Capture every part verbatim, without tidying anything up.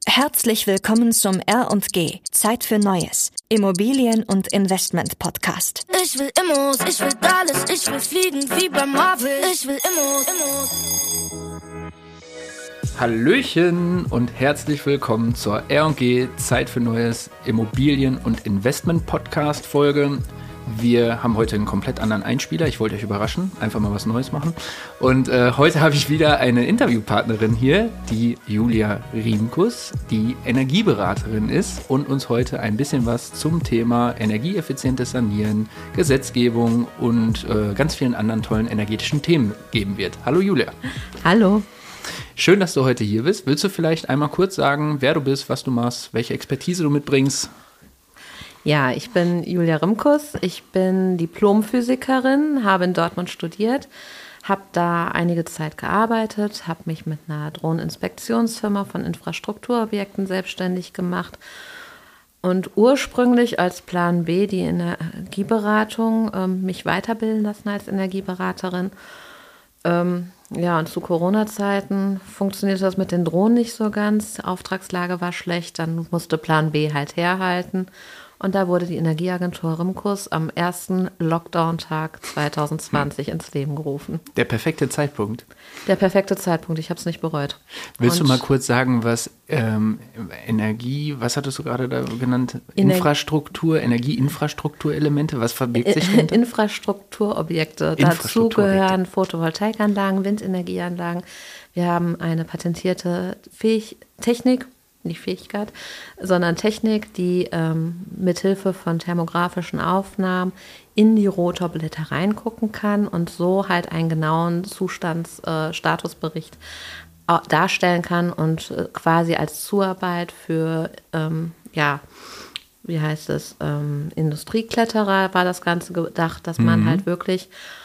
Herzlich willkommen zum R und G, Zeit für Neues, Immobilien- und Investment-Podcast. Ich will Immos, ich will alles, ich will fliegen wie bei Marvel. Ich will Immos, Immos. Hallöchen und herzlich willkommen zur R und G, Zeit für Neues, Immobilien- und Investment-Podcast-Folge. Wir haben heute einen komplett anderen Einspieler. Ich wollte euch überraschen, einfach mal was Neues machen. Und äh, heute habe ich wieder eine Interviewpartnerin hier, die Julia Riemkus, die Energieberaterin ist und uns heute ein bisschen was zum Thema energieeffizientes Sanieren, Gesetzgebung und äh, ganz vielen anderen tollen energetischen Themen geben wird. Hallo Julia. Hallo. Schön, dass du heute hier bist. Willst du vielleicht einmal kurz sagen, wer du bist, was du machst, welche Expertise du mitbringst? Ja, ich bin Julia Riemkus, ich bin Diplomphysikerin, habe in Dortmund studiert, habe da einige Zeit gearbeitet, habe mich mit einer Drohneninspektionsfirma von Infrastrukturobjekten selbstständig gemacht und ursprünglich als Plan B die Energieberatung, ähm, mich weiterbilden lassen als Energieberaterin. Ähm, ja, und zu Corona-Zeiten funktionierte das mit den Drohnen nicht so ganz, die Auftragslage war schlecht, dann musste Plan B halt herhalten. Und da wurde die Energieagentur Riemkus am ersten Lockdown-Tag zwanzig zwanzig hm. ins Leben gerufen. Der perfekte Zeitpunkt. Der perfekte Zeitpunkt, ich habe es nicht bereut. Willst Und du mal kurz sagen, was ähm, Energie, was hattest du gerade da genannt? Ener- Infrastruktur, Energieinfrastrukturelemente, was verbirgt sich dahinter? Infrastrukturobjekte. Dazu gehören Photovoltaikanlagen, Windenergieanlagen. Wir haben eine patentierte Fähig- Technik, nicht Fähigkeit, sondern Technik, die ähm, mithilfe von thermografischen Aufnahmen in die Rotorblätter reingucken kann und so halt einen genauen Zustandsstatusbericht äh, darstellen kann und äh, quasi als Zuarbeit für, ähm, ja, wie heißt es, ähm, Industriekletterer war das Ganze gedacht, dass man mhm. halt wirklich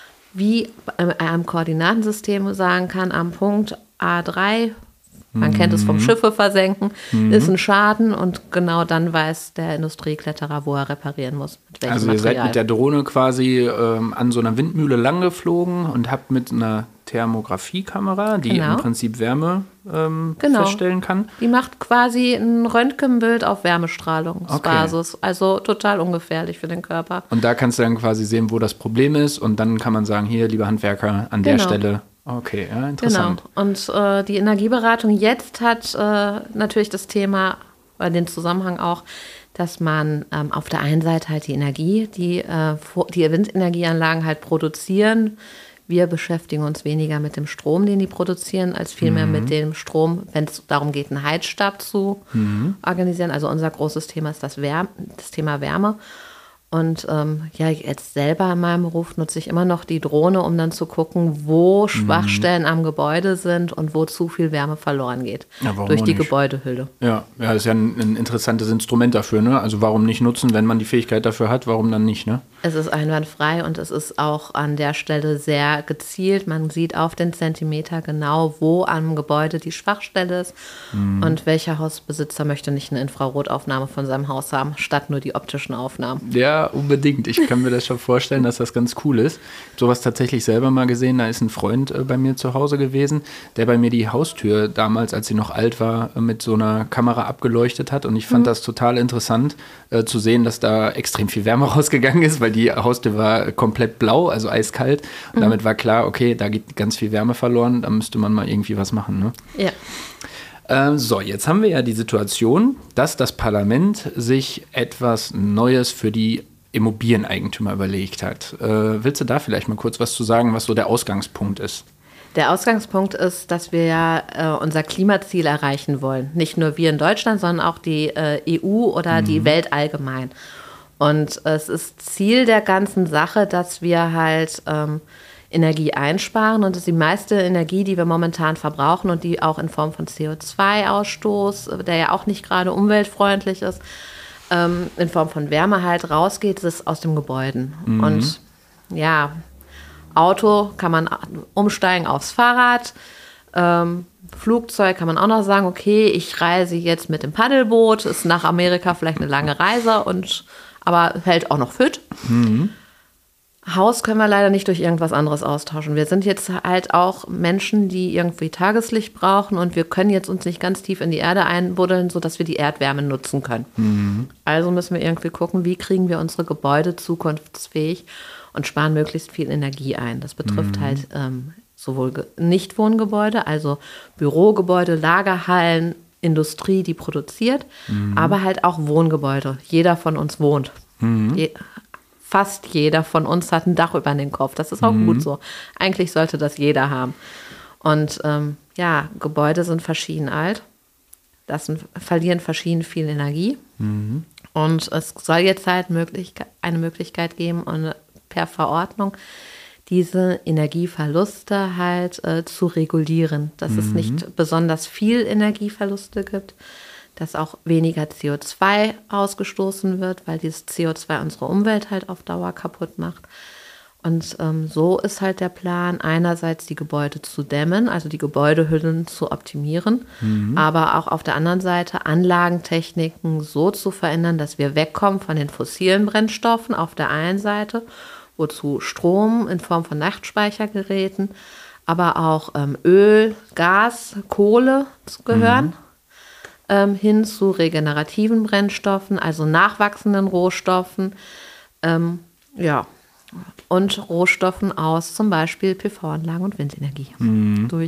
wie bei einem Koordinatensystem sagen kann, am Punkt A drei, man kennt es vom Schiffe versenken, mhm. ist ein Schaden und genau dann weiß der Industriekletterer, wo er reparieren muss. Mit welchem also ihr Material. seid mit der Drohne quasi ähm, an so einer Windmühle lang geflogen und habt mit einer Thermografiekamera, die genau. im Prinzip Wärme ähm, genau. feststellen kann. Die macht quasi ein Röntgenbild auf Wärmestrahlungsbasis. Okay. Also total ungefährlich für den Körper. Und da kannst du dann quasi sehen, wo das Problem ist und dann kann man sagen, hier, liebe Handwerker, an der genau. Stelle. Okay, ja, interessant. Genau. Und äh, die Energieberatung jetzt hat äh, natürlich das Thema, äh, den Zusammenhang auch, dass man ähm, auf der einen Seite halt die Energie, die, äh, die Windenergieanlagen halt produzieren. Wir beschäftigen uns weniger mit dem Strom, den die produzieren, als vielmehr mhm. mit dem Strom, wenn es darum geht, einen Heizstab zu mhm. organisieren. Also unser großes Thema ist das, Wärme, das Thema Wärme. Und ähm, ja, jetzt selber in meinem Beruf nutze ich immer noch die Drohne, um dann zu gucken, wo Schwachstellen mhm. am Gebäude sind und wo zu viel Wärme verloren geht. Ja, durch die nicht? Gebäudehülle. Ja, ja, das ist ja ein, ein interessantes Instrument dafür, ne? Also warum nicht nutzen, wenn man die Fähigkeit dafür hat, warum dann nicht, ne? Es ist einwandfrei und es ist auch an der Stelle sehr gezielt. Man sieht auf den Zentimeter genau, wo am Gebäude die Schwachstelle ist mhm. und welcher Hausbesitzer möchte nicht eine Infrarotaufnahme von seinem Haus haben, statt nur die optischen Aufnahmen. Ja, unbedingt. Ich kann mir das schon vorstellen, dass das ganz cool ist. Sowas tatsächlich selber mal gesehen. Da ist ein Freund äh, bei mir zu Hause gewesen, der bei mir die Haustür damals, als sie noch alt war, äh, mit so einer Kamera abgeleuchtet hat. Und ich fand mhm. das total interessant äh, zu sehen, dass da extrem viel Wärme rausgegangen ist, weil die Haustür war komplett blau, also eiskalt. Und mhm. damit war klar, okay, da geht ganz viel Wärme verloren. Da müsste man mal irgendwie was machen, ne? Ja. Ähm, so, jetzt haben wir ja die Situation, dass das Parlament sich etwas Neues für die Immobilieneigentümer überlegt hat. Äh, willst du da vielleicht mal kurz was zu sagen, was so der Ausgangspunkt ist? Der Ausgangspunkt ist, dass wir ja äh, unser Klimaziel erreichen wollen. Nicht nur wir in Deutschland, sondern auch die äh, E U oder mhm. die Welt allgemein. Und es ist Ziel der ganzen Sache, dass wir halt ähm, Energie einsparen. Und das ist die meiste Energie, die wir momentan verbrauchen und die auch in Form von C O zwei Ausstoß, der ja auch nicht gerade umweltfreundlich ist, ähm, in Form von Wärme halt rausgeht, ist aus den Gebäuden. Mhm. Und ja, Auto kann man umsteigen aufs Fahrrad. Ähm, Flugzeug kann man auch noch sagen, okay, ich reise jetzt mit dem Paddelboot, ist nach Amerika vielleicht eine lange Reise, und aber hält auch noch fit. Mhm. Haus können wir leider nicht durch irgendwas anderes austauschen. Wir sind jetzt halt auch Menschen, die irgendwie Tageslicht brauchen und wir können jetzt uns nicht ganz tief in die Erde einbuddeln, sodass wir die Erdwärme nutzen können. Mhm. Also müssen wir irgendwie gucken, wie kriegen wir unsere Gebäude zukunftsfähig und sparen möglichst viel Energie ein. Das betrifft mhm. halt ähm, sowohl Ge- Nichtwohngebäude, also Bürogebäude, Lagerhallen, Industrie, die produziert, mhm. aber halt auch Wohngebäude. Jeder von uns wohnt. Mhm. Je- Fast jeder von uns hat ein Dach über den Kopf. Das ist auch mhm. gut so. Eigentlich sollte das jeder haben. Und ähm, ja, Gebäude sind verschieden alt. Das sind, verlieren verschieden viel Energie. Mhm. Und es soll jetzt halt Möglichkeit, eine Möglichkeit geben, und per Verordnung diese Energieverluste halt äh, zu regulieren. Dass mhm. es nicht besonders viel Energieverluste gibt. Dass auch weniger C O zwei ausgestoßen wird, weil dieses C O zwei unsere Umwelt halt auf Dauer kaputt macht. Und ähm, so ist halt der Plan, einerseits die Gebäude zu dämmen, also die Gebäudehüllen zu optimieren, mhm. aber auch auf der anderen Seite Anlagentechniken so zu verändern, dass wir wegkommen von den fossilen Brennstoffen auf der einen Seite, wozu Strom in Form von Nachtspeichergeräten, aber auch ähm, Öl, Gas, Kohle gehören. Mhm. Ähm, hin zu regenerativen Brennstoffen, also nachwachsenden Rohstoffen, ähm, ja, und Rohstoffen aus zum Beispiel P V-Anlagen und Windenergie mhm. durch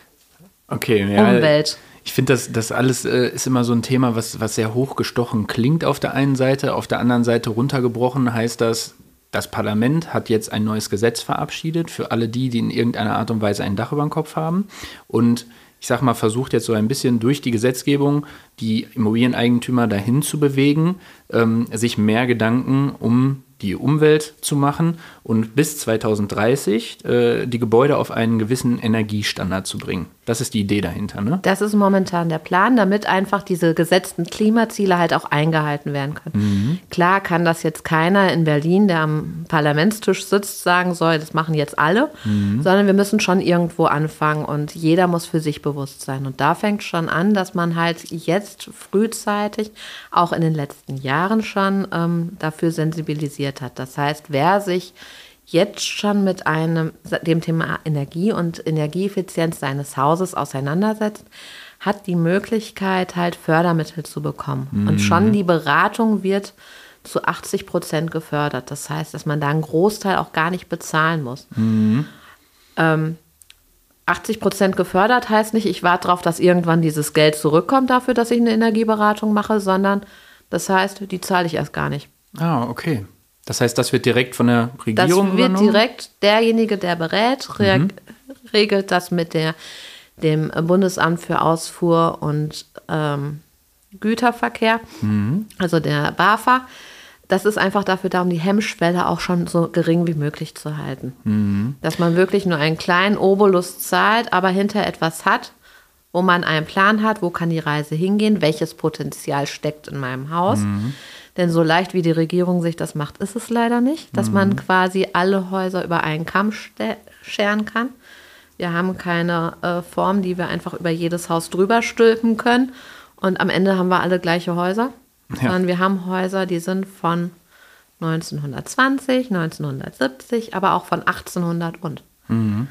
okay, ja, Umwelt. Ich finde, das, das alles äh, ist immer so ein Thema, was, was sehr hochgestochen klingt auf der einen Seite. Auf der anderen Seite runtergebrochen heißt das, das Parlament hat jetzt ein neues Gesetz verabschiedet für alle die, die in irgendeiner Art und Weise ein Dach über dem Kopf haben. Und ich sag mal, versucht jetzt so ein bisschen durch die Gesetzgebung die Immobilieneigentümer dahin zu bewegen, ähm, sich mehr Gedanken um die Umwelt zu machen und bis zwanzig dreißig äh, die Gebäude auf einen gewissen Energiestandard zu bringen. Das ist die Idee dahinter, ne? Das ist momentan der Plan, damit einfach diese gesetzten Klimaziele halt auch eingehalten werden können. Mhm. Klar kann das jetzt keiner in Berlin, der am Parlamentstisch sitzt, sagen soll, das machen jetzt alle, mhm. sondern wir müssen schon irgendwo anfangen und jeder muss für sich bewusst sein. Und da fängt schon an, dass man halt jetzt frühzeitig, auch in den letzten Jahren schon, ähm, dafür sensibilisiert hat. Das heißt, wer sich jetzt schon mit einem, dem Thema Energie und Energieeffizienz seines Hauses auseinandersetzt, hat die Möglichkeit, halt Fördermittel zu bekommen. Mhm. Und schon die Beratung wird zu achtzig Prozent gefördert. Das heißt, dass man da einen Großteil auch gar nicht bezahlen muss. Mhm. Ähm, achtzig Prozent gefördert heißt nicht, ich warte darauf, dass irgendwann dieses Geld zurückkommt dafür, dass ich eine Energieberatung mache, sondern das heißt, die zahle ich erst gar nicht. Ah, okay. Das heißt, das wird direkt von der Regierung Das wird übernommen? direkt derjenige, der berät, re- mhm. regelt das mit der, dem Bundesamt für Ausfuhr und ähm, Güterverkehr, mhm. also der BAFA. Das ist einfach dafür da, um die Hemmschwelle auch schon so gering wie möglich zu halten. Mhm. Dass man wirklich nur einen kleinen Obolus zahlt, aber hinter etwas hat, wo man einen Plan hat, wo kann die Reise hingehen, welches Potenzial steckt in meinem Haus. Mhm. Denn so leicht, wie die Regierung sich das macht, ist es leider nicht, dass mhm. man quasi alle Häuser über einen Kamm ste- scheren kann. Wir haben keine äh, Form, die wir einfach über jedes Haus drüber stülpen können. Und am Ende haben wir alle gleiche Häuser. Ja. Sondern wir haben Häuser, die sind von neunzehnhundertzwanzig, neunzehnhundertsiebzig, aber auch von achtzehnhundert und. Mhm.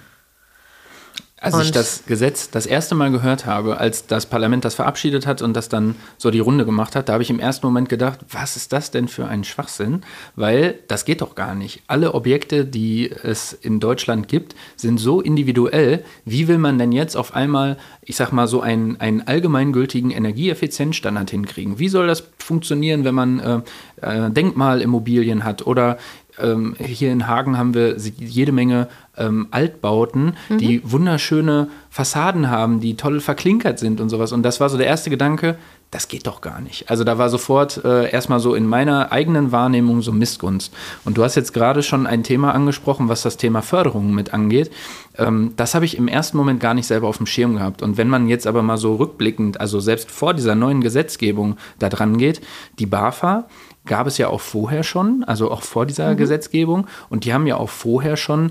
Als und ich das Gesetz das erste Mal gehört habe, als das Parlament das verabschiedet hat und das dann so die Runde gemacht hat, da habe ich im ersten Moment gedacht, was ist das denn für ein Schwachsinn? Weil das geht doch gar nicht. Alle Objekte, die es in Deutschland gibt, sind so individuell. Wie will man denn jetzt auf einmal, ich sag mal, so einen, einen allgemeingültigen Energieeffizienzstandard hinkriegen? Wie soll das funktionieren, wenn man äh, äh, Denkmalimmobilien hat oder Ähm, hier in Hagen haben wir jede Menge ähm, Altbauten, mhm. die wunderschöne Fassaden haben, die toll verklinkert sind und sowas. Und das war so der erste Gedanke, das geht doch gar nicht. Also da war sofort äh, erstmal so in meiner eigenen Wahrnehmung so Missgunst. Und du hast jetzt gerade schon ein Thema angesprochen, was das Thema Förderung mit angeht. Ähm, das habe ich im ersten Moment gar nicht selber auf dem Schirm gehabt. Und wenn man jetzt aber mal so rückblickend, also selbst vor dieser neuen Gesetzgebung da dran geht, die BAFA gab es ja auch vorher schon, also auch vor dieser mhm. Gesetzgebung. Und die haben ja auch vorher schon Re-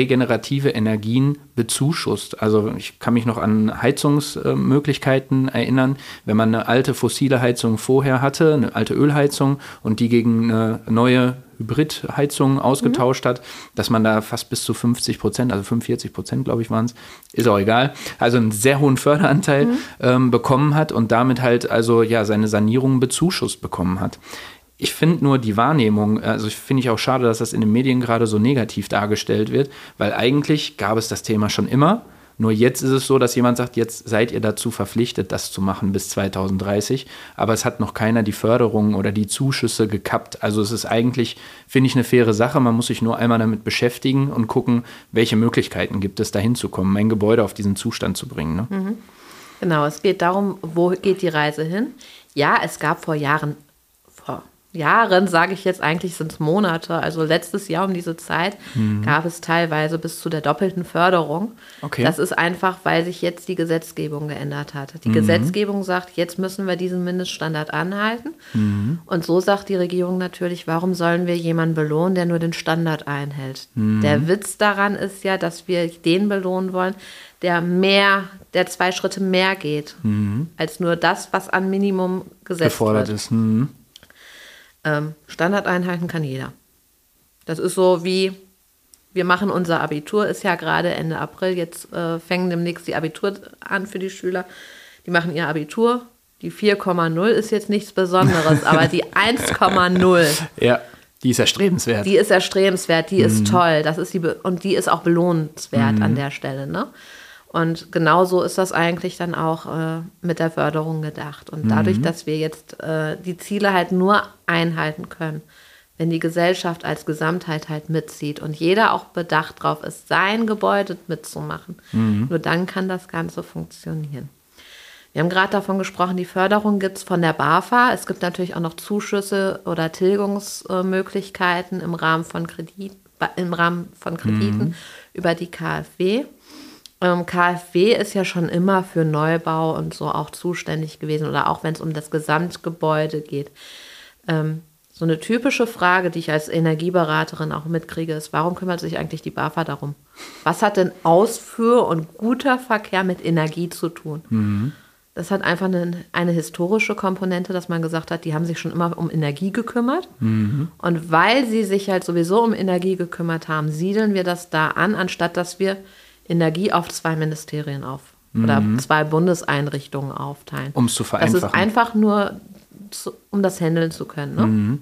regenerative Energien bezuschusst. Also ich kann mich noch an Heizungsmöglichkeiten erinnern, wenn man eine alte fossile Heizung vorher hatte, eine alte Ölheizung und die gegen eine neue Hybridheizung ausgetauscht mhm. hat, dass man da fast bis zu fünfzig Prozent, also fünfundvierzig Prozent, glaube ich, waren es, ist auch egal, also einen sehr hohen Förderanteil mhm. ähm, bekommen hat und damit halt also ja seine Sanierung bezuschusst bekommen hat. Ich finde nur die Wahrnehmung, also finde ich auch schade, dass das in den Medien gerade so negativ dargestellt wird, weil eigentlich gab es das Thema schon immer. Nur jetzt ist es so, dass jemand sagt, jetzt seid ihr dazu verpflichtet, das zu machen bis zweitausenddreißig. Aber es hat noch keiner die Förderung oder die Zuschüsse gekappt. Also es ist eigentlich, finde ich, eine faire Sache. Man muss sich nur einmal damit beschäftigen und gucken, welche Möglichkeiten gibt es, da hinzukommen, mein Gebäude auf diesen Zustand zu bringen. Ne? Mhm. Genau, es geht darum, wo geht die Reise hin? Ja, es gab vor Jahren, vor Jahren, sage ich jetzt, eigentlich sind es Monate, also letztes Jahr um diese Zeit mhm. gab es teilweise bis zu der doppelten Förderung. Okay. Das ist einfach, weil sich jetzt die Gesetzgebung geändert hat. Die mhm. Gesetzgebung sagt, jetzt müssen wir diesen Mindeststandard anhalten. Mhm. Und so sagt die Regierung natürlich, warum sollen wir jemanden belohnen, der nur den Standard einhält? Mhm. Der Witz daran ist ja, dass wir den belohnen wollen, der mehr, der zwei Schritte mehr geht, mhm. als nur das, was an Minimum gesetzt gefordert wird. ist. Mhm. Ähm, Standard einhalten kann jeder. Das ist so wie, wir machen unser Abitur, ist ja gerade Ende April, jetzt äh, fängen demnächst die Abitur an für die Schüler. Die machen ihr Abitur. Die vier Komma null ist jetzt nichts Besonderes, aber die eins Komma null. Ja, die ist erstrebenswert. Die ist erstrebenswert, die mhm. ist toll. Das ist die Be- und die ist auch belohnenswert mhm. an der Stelle, ne? Und genauso ist das eigentlich dann auch äh, mit der Förderung gedacht. Und dadurch, mhm. dass wir jetzt äh, die Ziele halt nur einhalten können, wenn die Gesellschaft als Gesamtheit halt mitzieht und jeder auch bedacht drauf ist, sein Gebäude mitzumachen, mhm. nur dann kann das Ganze funktionieren. Wir haben gerade davon gesprochen, die Förderung gibt es von der BAFA. Es gibt natürlich auch noch Zuschüsse oder Tilgungsmöglichkeiten im Rahmen von Kredit, im Rahmen von Krediten mhm. über die K f W. Ähm, K f W ist ja schon immer für Neubau und so auch zuständig gewesen oder auch wenn es um das Gesamtgebäude geht. Ähm, so eine typische Frage, die ich als Energieberaterin auch mitkriege, ist, warum kümmert sich eigentlich die BAFA darum? Was hat denn Ausfuhr und guter Verkehr mit Energie zu tun? Mhm. Das hat einfach eine, eine historische Komponente, dass man gesagt hat, die haben sich schon immer um Energie gekümmert. Mhm. Und weil sie sich halt sowieso um Energie gekümmert haben, siedeln wir das da an, anstatt dass wir Energie auf zwei Ministerien auf oder mhm. zwei Bundeseinrichtungen aufteilen. Um es zu vereinfachen. Das ist einfach nur, zu, um das handeln zu können. Ne? Mhm.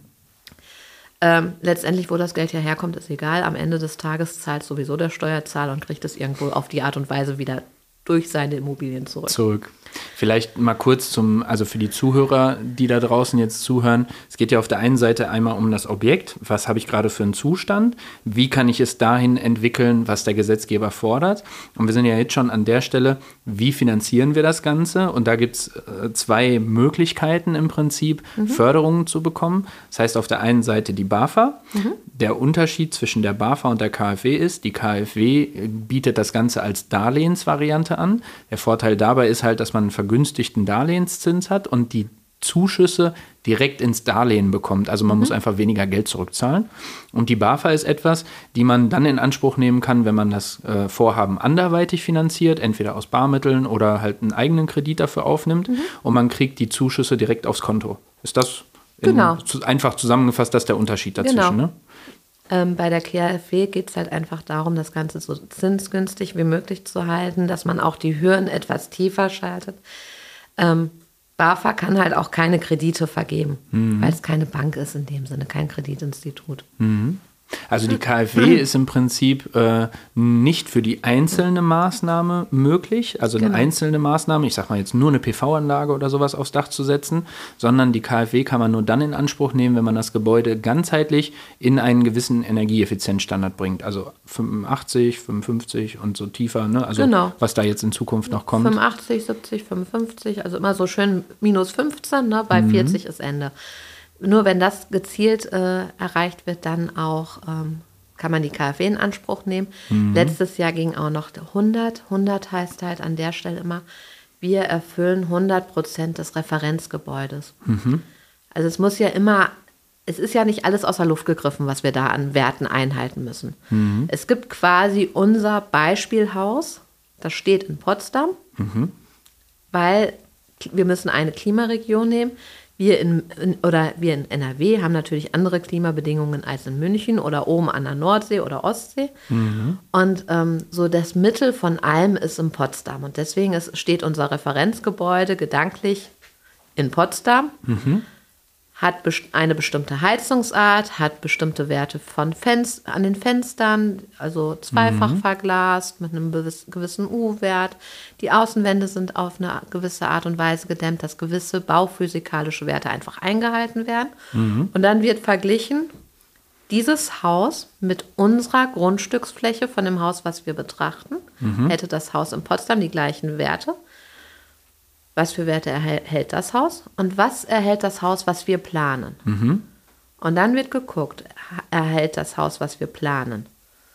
Ähm, letztendlich, wo das Geld ja herkommt, ist egal. Am Ende des Tages zahlt sowieso der Steuerzahler und kriegt es irgendwo auf die Art und Weise wieder durch seine Immobilien zurück. Zurück. Vielleicht mal kurz zum, also für die Zuhörer, die da draußen jetzt zuhören. Es geht ja auf der einen Seite einmal um das Objekt. Was habe ich gerade für einen Zustand? Wie kann ich es dahin entwickeln, was der Gesetzgeber fordert? Und wir sind ja jetzt schon an der Stelle, wie finanzieren wir das Ganze? Und da gibt es äh, zwei Möglichkeiten im Prinzip, mhm. Förderungen zu bekommen. Das heißt auf der einen Seite die BAFA. Mhm. Der Unterschied zwischen der BAFA und der K f W ist, die K f W bietet das Ganze als Darlehensvariante an. Der Vorteil dabei ist halt, dass man einen vergünstigten Darlehenszins hat und die Zuschüsse direkt ins Darlehen bekommt. Also man mhm. muss einfach weniger Geld zurückzahlen. Und die BAFA ist etwas, die man dann in Anspruch nehmen kann, wenn man das äh, Vorhaben anderweitig finanziert, entweder aus Barmitteln oder halt einen eigenen Kredit dafür aufnimmt. Mhm. Und man kriegt die Zuschüsse direkt aufs Konto. Ist das genau. in, zu, einfach zusammengefasst, das ist der Unterschied dazwischen, genau. ne? Ähm, bei der K f W geht es halt einfach darum, das Ganze so zinsgünstig wie möglich zu halten, dass man auch die Hürden etwas tiefer schaltet. Ähm, BAFA kann halt auch keine Kredite vergeben, mhm. weil es keine Bank ist in dem Sinne, kein Kreditinstitut. Mhm. Also die K f W ist im Prinzip äh, nicht für die einzelne Maßnahme möglich, also eine genau. einzelne Maßnahme, ich sag mal jetzt nur eine P V-Anlage oder sowas aufs Dach zu setzen, sondern die K f W kann man nur dann in Anspruch nehmen, wenn man das Gebäude ganzheitlich in einen gewissen Energieeffizienzstandard bringt, also fünfundachtzig, fünfundfünfzig und so tiefer, ne? Also genau. was da jetzt in Zukunft noch kommt. fünfundachtzig, siebzig, fünfundfünfzig, also immer so schön minus fünfzehn, ne? Bei mhm. vierzig ist Ende. Nur wenn das gezielt äh, erreicht wird, dann auch ähm, kann man die K f W in Anspruch nehmen. Mhm. Letztes Jahr ging auch noch hundert. hundert heißt halt an der Stelle immer, wir erfüllen hundert Prozent des Referenzgebäudes. Mhm. Also es muss ja immer es ist ja nicht alles aus der Luft gegriffen, was wir da an Werten einhalten müssen. Mhm. Es gibt quasi unser Beispielhaus, das steht in Potsdam, mhm. weil wir müssen eine Klimaregion nehmen. Wir in, in, oder wir in N R W haben natürlich andere Klimabedingungen als in München oder oben an der Nordsee oder Ostsee. Mhm. Und ähm, so das Mittel von allem ist in Potsdam. Und deswegen ist, steht unser Referenzgebäude gedanklich in Potsdam, mhm. hat best- eine bestimmte Heizungsart, hat bestimmte Werte von Fenst- an den Fenstern, also zweifach mhm. verglast mit einem gewiss- gewissen U-Wert. Die Außenwände sind auf eine gewisse Art und Weise gedämmt, dass gewisse bauphysikalische Werte einfach eingehalten werden. Mhm. Und dann wird verglichen, dieses Haus mit unserer Grundstücksfläche von dem Haus, was wir betrachten, mhm. hätte das Haus in Potsdam die gleichen Werte. Was für Werte erhält das Haus und was erhält das Haus, was wir planen. Mhm. Und dann wird geguckt, erhält das Haus, was wir planen,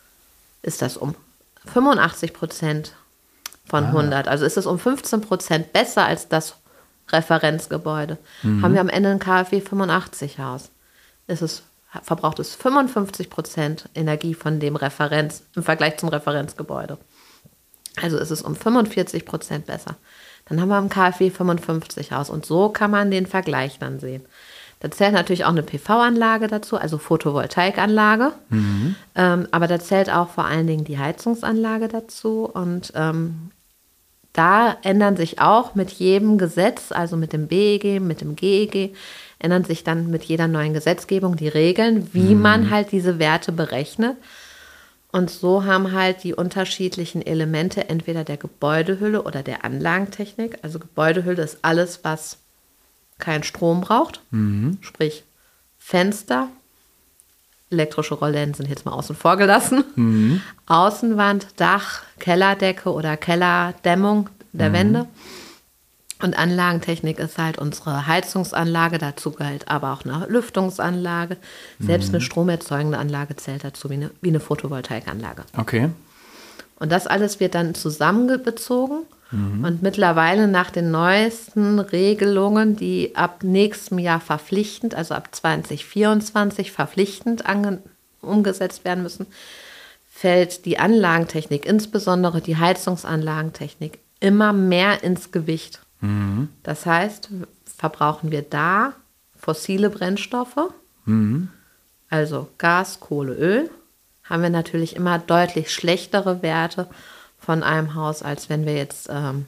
ist das um fünfundachtzig Prozent von ah. hundert, also ist es um fünfzehn Prozent besser als das Referenzgebäude. Mhm. Haben wir am Ende ein K f W fünfundachtzig Haus, ist es, verbraucht es fünfundfünfzig Prozent Energie von dem Referenz, im Vergleich zum Referenzgebäude. Also ist es um fünfundvierzig Prozent besser. Dann haben wir im K f W fünfundfünfzig Haus und so kann man den Vergleich dann sehen. Da zählt natürlich auch eine P V-Anlage dazu, also Photovoltaikanlage, mhm. ähm, aber da zählt auch vor allen Dingen die Heizungsanlage dazu und ähm, da ändern sich auch mit jedem Gesetz, also mit dem B E G, mit dem G E G, ändern sich dann mit jeder neuen Gesetzgebung die Regeln, wie mhm. man halt diese Werte berechnet. Und so haben halt die unterschiedlichen Elemente entweder der Gebäudehülle oder der Anlagentechnik. Also Gebäudehülle ist alles, was keinen Strom braucht. Mhm. Sprich Fenster, elektrische Rollen sind jetzt mal außen vor gelassen. Mhm. Außenwand, Dach, Kellerdecke oder Kellerdämmung der mhm. Wände. Und Anlagentechnik ist halt unsere Heizungsanlage, dazu gehört aber auch eine Lüftungsanlage. Selbst mhm. eine stromerzeugende Anlage zählt dazu, wie eine, wie eine Photovoltaikanlage. Okay. Und das alles wird dann zusammengezogen. Mhm. Und mittlerweile nach den neuesten Regelungen, die ab nächstem Jahr verpflichtend, also ab zwanzig vierundzwanzig verpflichtend ange- umgesetzt werden müssen, fällt die Anlagentechnik, insbesondere die Heizungsanlagentechnik, immer mehr ins Gewicht. Mhm. Das heißt, verbrauchen wir da fossile Brennstoffe, mhm. also Gas, Kohle, Öl, haben wir natürlich immer deutlich schlechtere Werte von einem Haus, als wenn wir jetzt ähm,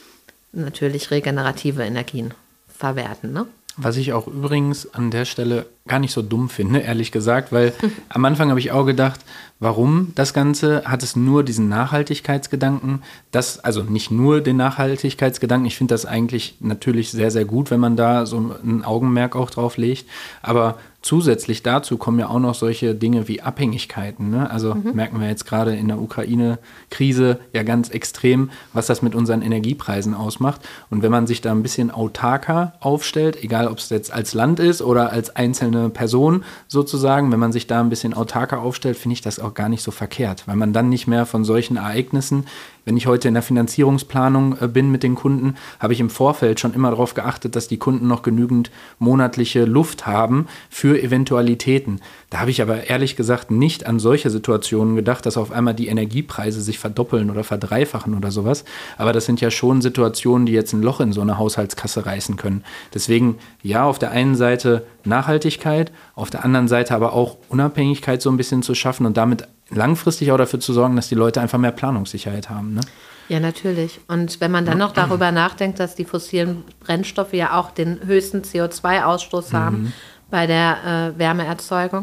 natürlich regenerative Energien verwerten, ne? Was ich auch übrigens an der Stelle gar nicht so dumm finde, ehrlich gesagt, weil am Anfang habe ich auch gedacht, warum das Ganze? Hat es nur diesen Nachhaltigkeitsgedanken? Das, also nicht nur den Nachhaltigkeitsgedanken, ich finde das eigentlich natürlich sehr, sehr gut, wenn man da so ein Augenmerk auch drauf legt, aber zusätzlich dazu kommen ja auch noch solche Dinge wie Abhängigkeiten, ne? Also mhm. merken wir jetzt gerade in der Ukraine-Krise ja ganz extrem, was das mit unseren Energiepreisen ausmacht. Und wenn man sich da ein bisschen autarker aufstellt, egal ob es jetzt als Land ist oder als einzelne Person sozusagen, wenn man sich da ein bisschen autarker aufstellt, finde ich das auch gar nicht so verkehrt, weil man dann nicht mehr von solchen Ereignissen, wenn ich heute in der Finanzierungsplanung äh, bin mit den Kunden, habe ich im Vorfeld schon immer darauf geachtet, dass die Kunden noch genügend monatliche Luft haben für Eventualitäten. Da habe ich aber ehrlich gesagt nicht an solche Situationen gedacht, dass auf einmal die Energiepreise sich verdoppeln oder verdreifachen oder sowas. Aber das sind ja schon Situationen, die jetzt ein Loch in so eine Haushaltskasse reißen können. Deswegen ja, auf der einen Seite Nachhaltigkeit, auf der anderen Seite aber auch Unabhängigkeit so ein bisschen zu schaffen und damit langfristig auch dafür zu sorgen, dass die Leute einfach mehr Planungssicherheit haben, ne? Ja, natürlich. Und wenn man dann noch darüber nachdenkt, dass die fossilen Brennstoffe ja auch den höchsten C O zwei Ausstoß mhm. haben bei der äh, Wärmeerzeugung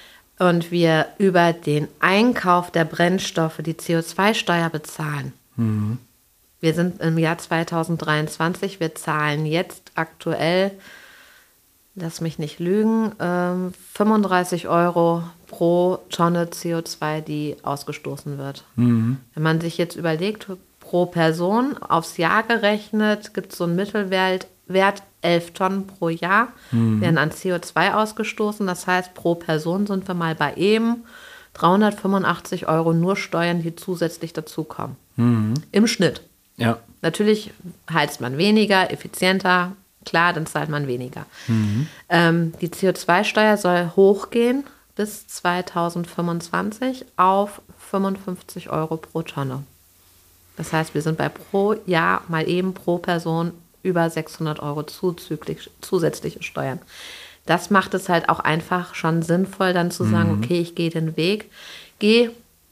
und wir über den Einkauf der Brennstoffe die C O zwei Steuer bezahlen. Mhm. Wir sind im Jahr zweitausenddreiundzwanzig, wir zahlen jetzt aktuell, lass mich nicht lügen, ähm, fünfunddreißig Euro pro Tonne C O zwei, die ausgestoßen wird. Mhm. Wenn man sich jetzt überlegt, pro Person aufs Jahr gerechnet, gibt es so einen Mittelwert, Wert elf Tonnen pro Jahr, mhm. werden an C O zwei ausgestoßen. Das heißt, pro Person sind wir mal bei eben dreihundertfünfundachtzig Euro nur Steuern, die zusätzlich dazukommen. Mhm. Im Schnitt. Ja. Natürlich heizt man weniger, effizienter, klar, dann zahlt man weniger. Mhm. Ähm, die C O zwei Steuer soll hochgehen bis zweitausendfünfundzwanzig auf fünfundfünfzig Euro pro Tonne. Das heißt, wir sind bei pro Jahr mal eben pro Person über sechshundert Euro zuzüglich, zusätzliche Steuern. Das macht es halt auch einfach schon sinnvoll, dann zu sagen, mhm. okay, ich gehe den Weg, gehe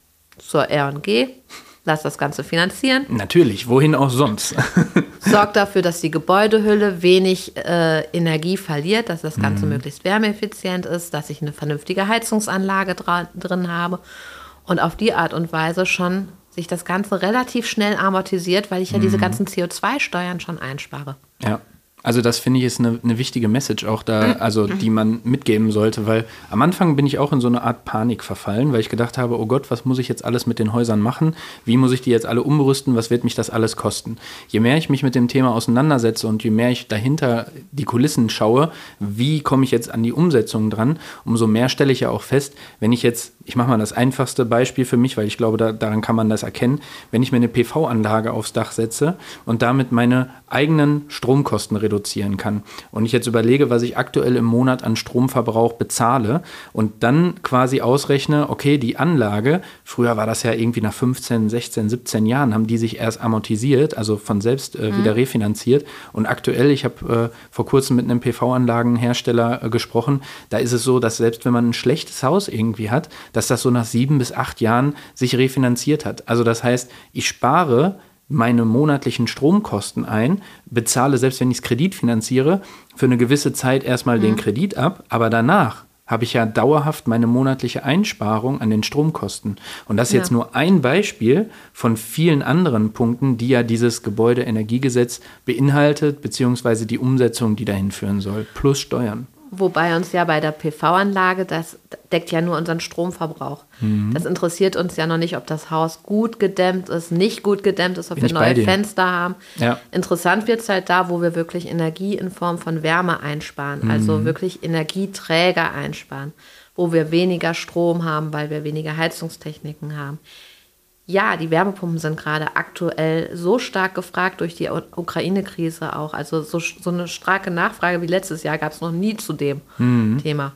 zur R und G, lass das Ganze finanzieren. Natürlich, wohin auch sonst. Sorgt dafür, dass die Gebäudehülle wenig äh, Energie verliert, dass das Ganze mhm. möglichst wärmeeffizient ist, dass ich eine vernünftige Heizungsanlage dra- drin habe und auf die Art und Weise schon sich das Ganze relativ schnell amortisiert, weil ich ja mhm. diese ganzen C O zwei Steuern schon einspare. Ja. Also das finde ich ist eine, eine wichtige Message auch da, also die man mitgeben sollte, weil am Anfang bin ich auch in so eine Art Panik verfallen, weil ich gedacht habe, oh Gott, was muss ich jetzt alles mit den Häusern machen? Wie muss ich die jetzt alle umrüsten? Was wird mich das alles kosten? Je mehr ich mich mit dem Thema auseinandersetze und je mehr ich dahinter die Kulissen schaue, wie komme ich jetzt an die Umsetzung dran, umso mehr stelle ich ja auch fest, wenn ich jetzt, ich mache mal das einfachste Beispiel für mich, weil ich glaube, da, daran kann man das erkennen, wenn ich mir eine P V-Anlage aufs Dach setze und damit meine eigenen Stromkosten reduzieren kann und ich jetzt überlege, was ich aktuell im Monat an Stromverbrauch bezahle und dann quasi ausrechne, okay, die Anlage, früher war das ja irgendwie nach fünfzehn, sechzehn, siebzehn Jahren, haben die sich erst amortisiert, also von selbst äh, mhm. wieder refinanziert und aktuell, ich habe äh, vor kurzem mit einem P V-Anlagenhersteller äh, gesprochen, da ist es so, dass selbst wenn man ein schlechtes Haus irgendwie hat, dass das so nach sieben bis acht Jahren sich refinanziert hat. Also das heißt, ich spare meine monatlichen Stromkosten ein, bezahle, selbst wenn ich es kreditfinanziere, für eine gewisse Zeit erstmal mhm. den Kredit ab, aber danach habe ich ja dauerhaft meine monatliche Einsparung an den Stromkosten. Und das ist ja. jetzt nur ein Beispiel von vielen anderen Punkten, die ja dieses Gebäudeenergiegesetz beinhaltet, beziehungsweise die Umsetzung, die dahin führen soll, plus Steuern. Wobei uns ja bei der P V-Anlage, das deckt ja nur unseren Stromverbrauch. Mhm. Das interessiert uns ja noch nicht, ob das Haus gut gedämmt ist, nicht gut gedämmt ist, ob Bin wir neue Fenster haben. Ja. Interessant wird es halt da, wo wir wirklich Energie in Form von Wärme einsparen, mhm. also wirklich Energieträger einsparen, wo wir weniger Strom haben, weil wir weniger Heizungstechniken haben. Ja, die Wärmepumpen sind gerade aktuell so stark gefragt durch die Ukraine-Krise auch. Also so, so eine starke Nachfrage wie letztes Jahr gab es noch nie zu dem mhm. Thema.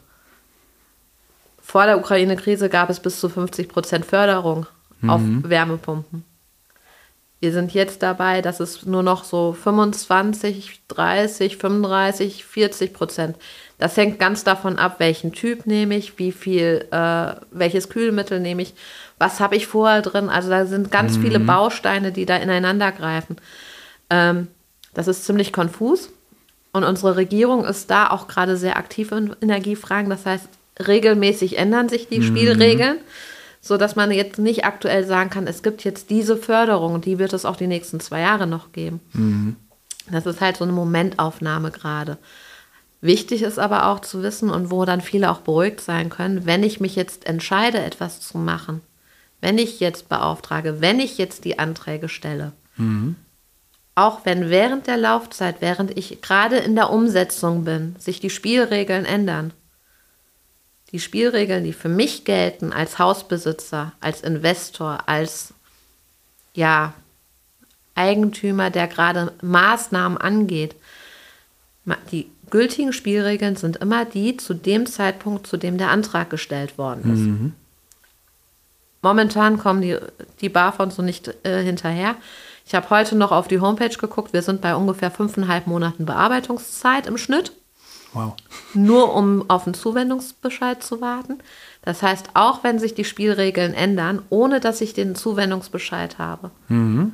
Vor der Ukraine-Krise gab es bis zu fünfzig Prozent Förderung mhm. auf Wärmepumpen. Wir sind jetzt dabei, dass es nur noch so fünfundzwanzig, dreißig, fünfunddreißig, vierzig Prozent. Das hängt ganz davon ab, welchen Typ nehme ich, wie viel, äh, welches Kühlmittel nehme ich, was habe ich vorher drin. Also da sind ganz mhm. viele Bausteine, die da ineinander greifen. Ähm, das ist ziemlich konfus. Und unsere Regierung ist da auch gerade sehr aktiv in Energiefragen. Das heißt, regelmäßig ändern sich die mhm. Spielregeln, sodass man jetzt nicht aktuell sagen kann, es gibt jetzt diese Förderung und die wird es auch die nächsten zwei Jahre noch geben. Mhm. Das ist halt so eine Momentaufnahme gerade. Wichtig ist aber auch zu wissen und wo dann viele auch beruhigt sein können, wenn ich mich jetzt entscheide, etwas zu machen, wenn ich jetzt beauftrage, wenn ich jetzt die Anträge stelle, mhm. auch wenn während der Laufzeit, während ich gerade in der Umsetzung bin, sich die Spielregeln ändern, die Spielregeln, die für mich gelten als Hausbesitzer, als Investor, als ja, Eigentümer, der gerade Maßnahmen angeht, die gültigen Spielregeln sind immer die zu dem Zeitpunkt, zu dem der Antrag gestellt worden ist. Mhm. Momentan kommen die, die BaFin so nicht äh, hinterher. Ich habe heute noch auf die Homepage geguckt. Wir sind bei ungefähr fünfeinhalb Monaten Bearbeitungszeit im Schnitt. Wow. Nur um auf einen Zuwendungsbescheid zu warten. Das heißt, auch wenn sich die Spielregeln ändern, ohne dass ich den Zuwendungsbescheid habe, mhm.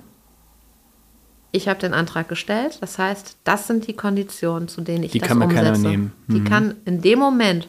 ich habe den Antrag gestellt, das heißt, das sind die Konditionen, zu denen ich die das umsetze. Die kann mir keiner nehmen. Mhm. Die kann in dem Moment,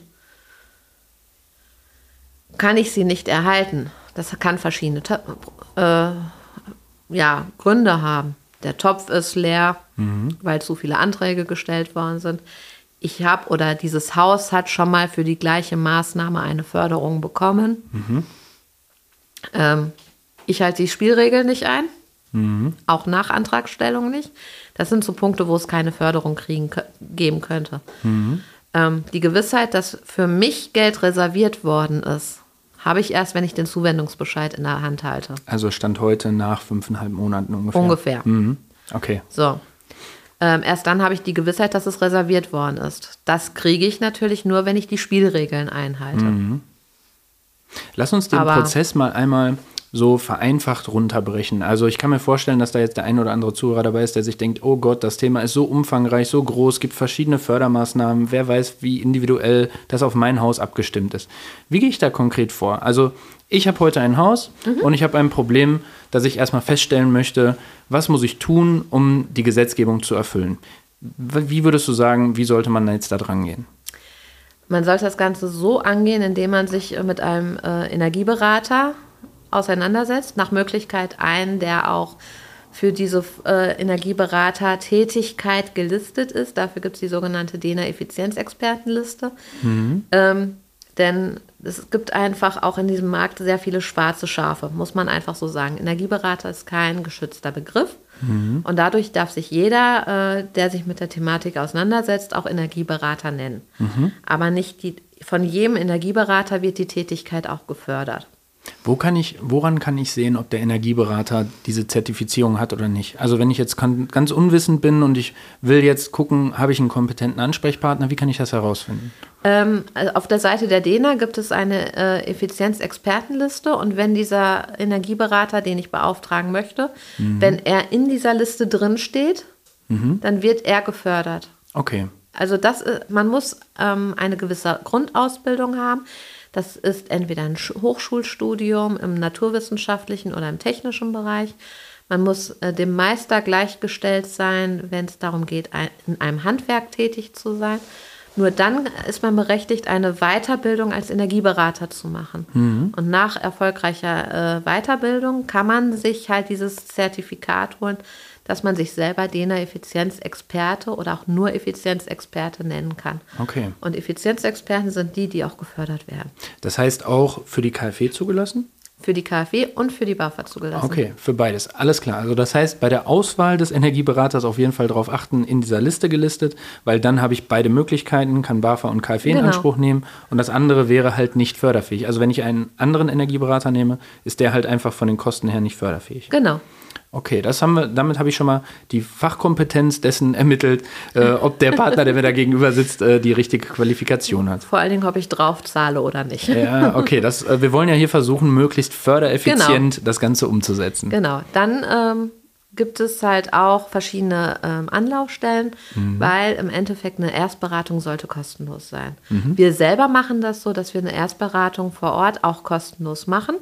kann ich sie nicht erhalten. Das kann verschiedene äh, ja, Gründe haben. Der Topf ist leer, mhm. weil zu viele Anträge gestellt worden sind. Ich habe oder dieses Haus hat schon mal für die gleiche Maßnahme eine Förderung bekommen. Mhm. Ähm, ich halte die Spielregeln nicht ein. Mhm. Auch nach Antragstellung nicht. Das sind so Punkte, wo es keine Förderung kriegen, geben könnte. Mhm. Ähm, die Gewissheit, dass für mich Geld reserviert worden ist, habe ich erst, wenn ich den Zuwendungsbescheid in der Hand halte. Also Stand heute nach fünfeinhalb Monaten ungefähr? Ungefähr. Mhm. Okay. So. Ähm, erst dann habe ich die Gewissheit, dass es reserviert worden ist. Das kriege ich natürlich nur, wenn ich die Spielregeln einhalte. Mhm. Lass uns den Aber Prozess mal einmal so vereinfacht runterbrechen. Also ich kann mir vorstellen, dass da jetzt der ein oder andere Zuhörer dabei ist, der sich denkt, oh Gott, das Thema ist so umfangreich, so groß, gibt verschiedene Fördermaßnahmen, wer weiß, wie individuell das auf mein Haus abgestimmt ist. Wie gehe ich da konkret vor? Also ich habe heute ein Haus mhm. und ich habe ein Problem, dass ich erstmal feststellen möchte, was muss ich tun, um die Gesetzgebung zu erfüllen. Wie würdest du sagen, wie sollte man jetzt da dran gehen? Man sollte das Ganze so angehen, indem man sich mit einem äh, Energieberater auseinandersetzt, nach Möglichkeit einen, der auch für diese äh, Energieberater-Tätigkeit gelistet ist. Dafür gibt es die sogenannte D E N A-Effizienzexpertenliste. Mhm. Ähm, denn es gibt einfach auch in diesem Markt sehr viele schwarze Schafe, muss man einfach so sagen. Energieberater ist kein geschützter Begriff. Mhm. Und dadurch darf sich jeder, äh, der sich mit der Thematik auseinandersetzt, auch Energieberater nennen. Mhm. Aber nicht die, von jedem Energieberater wird die Tätigkeit auch gefördert. Wo kann ich, woran kann ich sehen, ob der Energieberater diese Zertifizierung hat oder nicht? Also wenn ich jetzt ganz unwissend bin und ich will jetzt gucken, habe ich einen kompetenten Ansprechpartner, wie kann ich das herausfinden? Ähm, auf der Seite der D E N A gibt es eine äh, Effizienzexpertenliste und wenn dieser Energieberater, den ich beauftragen möchte, mhm. wenn er in dieser Liste drin steht, mhm. dann wird er gefördert. Okay. Also das, man muss ähm, eine gewisse Grundausbildung haben. Das ist entweder ein Hochschulstudium im naturwissenschaftlichen oder im technischen Bereich. Man muss äh, dem Meister gleichgestellt sein, wenn es darum geht, ein, in einem Handwerk tätig zu sein. Nur dann ist man berechtigt, eine Weiterbildung als Energieberater zu machen. Mhm. Und nach erfolgreicher äh, Weiterbildung kann man sich halt dieses Zertifikat holen, dass man sich selber D E N A-Effizienzexperte oder auch nur Effizienzexperte nennen kann. Okay. Und Effizienzexperten sind die, die auch gefördert werden. Das heißt auch für die KfW zugelassen? Für die KfW und für die BAFA zugelassen. Okay, für beides. Alles klar. Also das heißt, bei der Auswahl des Energieberaters auf jeden Fall darauf achten, in dieser Liste gelistet, weil dann habe ich beide Möglichkeiten, kann BAFA und KfW in genau. Anspruch nehmen und das andere wäre halt nicht förderfähig. Also wenn ich einen anderen Energieberater nehme, ist der halt einfach von den Kosten her nicht förderfähig. Genau. Okay, das haben wir, damit habe ich schon mal die Fachkompetenz dessen ermittelt, äh, ob der Partner, der mir da gegenüber sitzt, äh, die richtige Qualifikation hat. Vor allen Dingen, ob ich drauf zahle oder nicht. Ja, okay, das, äh, wir wollen ja hier versuchen, möglichst fördereffizient genau. das Ganze umzusetzen. Genau, dann ähm, gibt es halt auch verschiedene ähm, Anlaufstellen, mhm. weil im Endeffekt eine Erstberatung sollte kostenlos sein. Mhm. Wir selber machen das so, dass wir eine Erstberatung vor Ort auch kostenlos machen.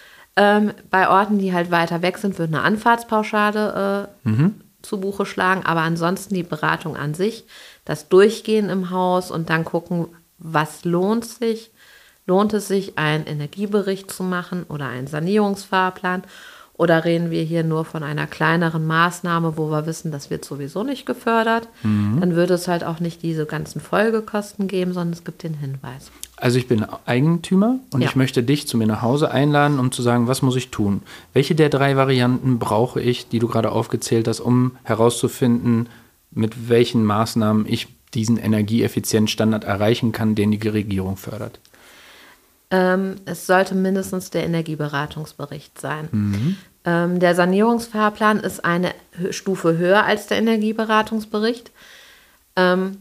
Ähm, bei Orten, die halt weiter weg sind, wird eine Anfahrtspauschale äh, mhm. zu Buche schlagen. Aber ansonsten die Beratung an sich, das Durchgehen im Haus und dann gucken, was lohnt sich. Lohnt es sich, einen Energiebericht zu machen oder einen Sanierungsfahrplan? Oder reden wir hier nur von einer kleineren Maßnahme, wo wir wissen, das wird sowieso nicht gefördert? Mhm. Dann würde es halt auch nicht diese ganzen Folgekosten geben, sondern es gibt den Hinweis. Also ich bin Eigentümer und ja. ich möchte dich zu mir nach Hause einladen, um zu sagen, was muss ich tun? Welche der drei Varianten brauche ich, die du gerade aufgezählt hast, um herauszufinden, mit welchen Maßnahmen ich diesen Energieeffizienzstandard erreichen kann, den die Regierung fördert? Ähm, es sollte mindestens der Energieberatungsbericht sein. Mhm. Ähm, der Sanierungsfahrplan ist eine Stufe höher als der Energieberatungsbericht. Ähm,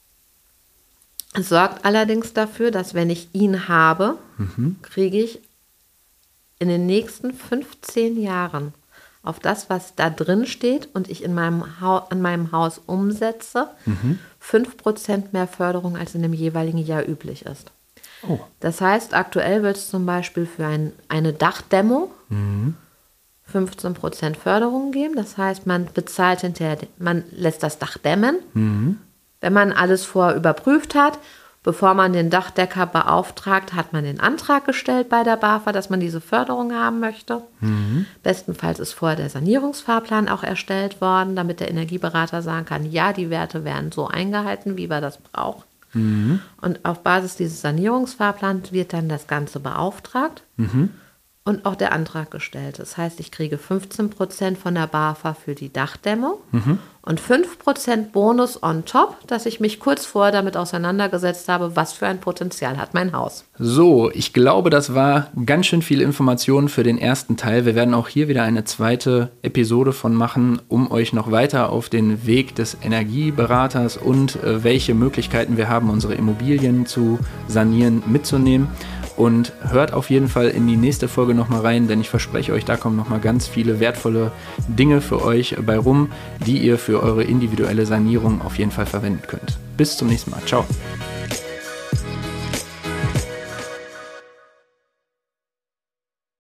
Es sorgt allerdings dafür, dass wenn ich ihn habe, mhm. kriege ich in den nächsten fünfzehn Jahren auf das, was da drin steht und ich in meinem, ha- in meinem Haus umsetze, mhm. fünf Prozent mehr Förderung, als in dem jeweiligen Jahr üblich ist. Oh. Das heißt, aktuell wird es zum Beispiel für ein, eine Dachdämmung mhm. fünfzehn Prozent Förderung geben. Das heißt, man bezahlt hinterher, man lässt das Dach dämmen. Mhm. Wenn man alles vorher überprüft hat, bevor man den Dachdecker beauftragt, hat man den Antrag gestellt bei der BAFA, dass man diese Förderung haben möchte. Mhm. Bestenfalls ist vorher der Sanierungsfahrplan auch erstellt worden, damit der Energieberater sagen kann, ja, die Werte werden so eingehalten, wie wir das brauchen. Mhm. Und auf Basis dieses Sanierungsfahrplans wird dann das Ganze beauftragt. Mhm. und auch der Antrag gestellt. Das heißt, ich kriege fünfzehn Prozent von der BAFA für die Dachdämmung mhm. und fünf Prozent Bonus on top, dass ich mich kurz vorher damit auseinandergesetzt habe, was für ein Potenzial hat mein Haus. So, ich glaube, das war ganz schön viel Information für den ersten Teil. Wir werden auch hier wieder eine zweite Episode von machen, um euch noch weiter auf den Weg des Energieberaters und äh, welche Möglichkeiten wir haben, unsere Immobilien zu sanieren, mitzunehmen. Und hört auf jeden Fall in die nächste Folge nochmal rein, denn ich verspreche euch, da kommen nochmal ganz viele wertvolle Dinge für euch bei rum, die ihr für eure individuelle Sanierung auf jeden Fall verwenden könnt. Bis zum nächsten Mal. Ciao.